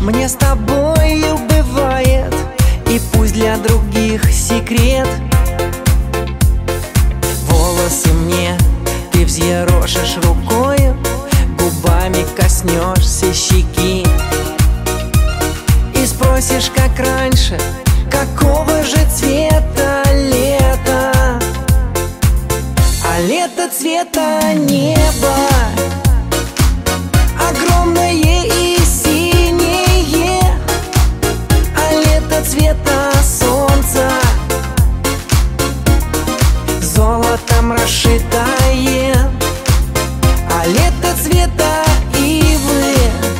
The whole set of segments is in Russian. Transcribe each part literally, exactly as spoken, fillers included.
Мне с тобою бывает, и пусть для других секрет. Волосы мне ты взъерошишь рукою, губами коснешься щеки и спросишь, как раньше, какого же цвета лето. А лето цвета неба, огромное и синее, а лето цвета солнца, золотом расшитое, а лето цвета ивы,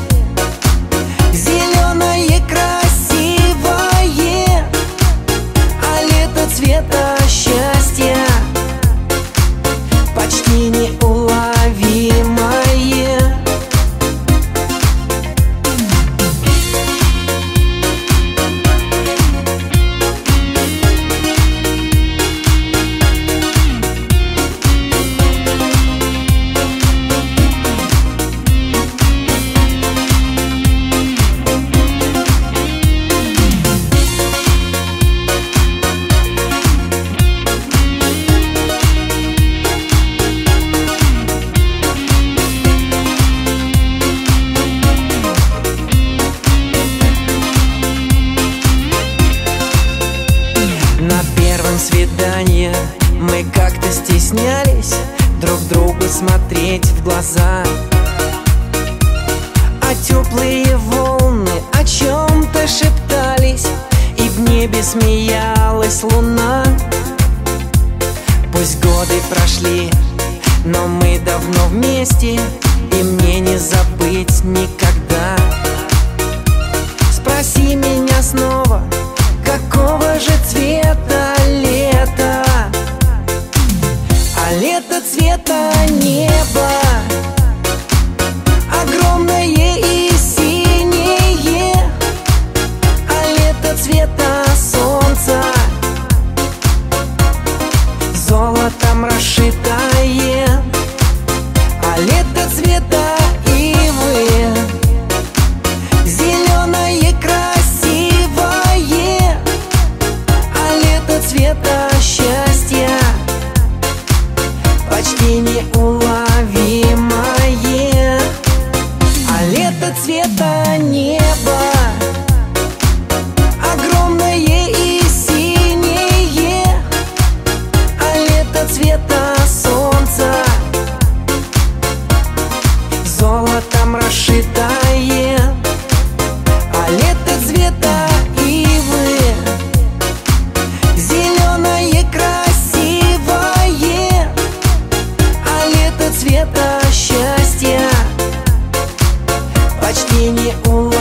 зеленое красивое, а лето цвета счастья, почти неуловимое. Свидания мы как-то стеснялись друг другу смотреть в глаза, а теплые волны о чем-то шептались, и в небе смеялась луна. Пусть годы прошли, но мы давно вместе, и мне не забыть никогда. Спроси меня снова, какого же цвета лето? А лето цвета неба, огромное и синее, а лето цвета солнца, золотом расшитое, а лето цвета ивы, зеленое красивое, а лето цвета счастья, почти неуловимое. А лето цвета неба, огромное и синее, а лето цвета солнца, золотом расшитое, а лето цвета ивы, зеленое красивое, а лето цвета счастья, почти неуловимое.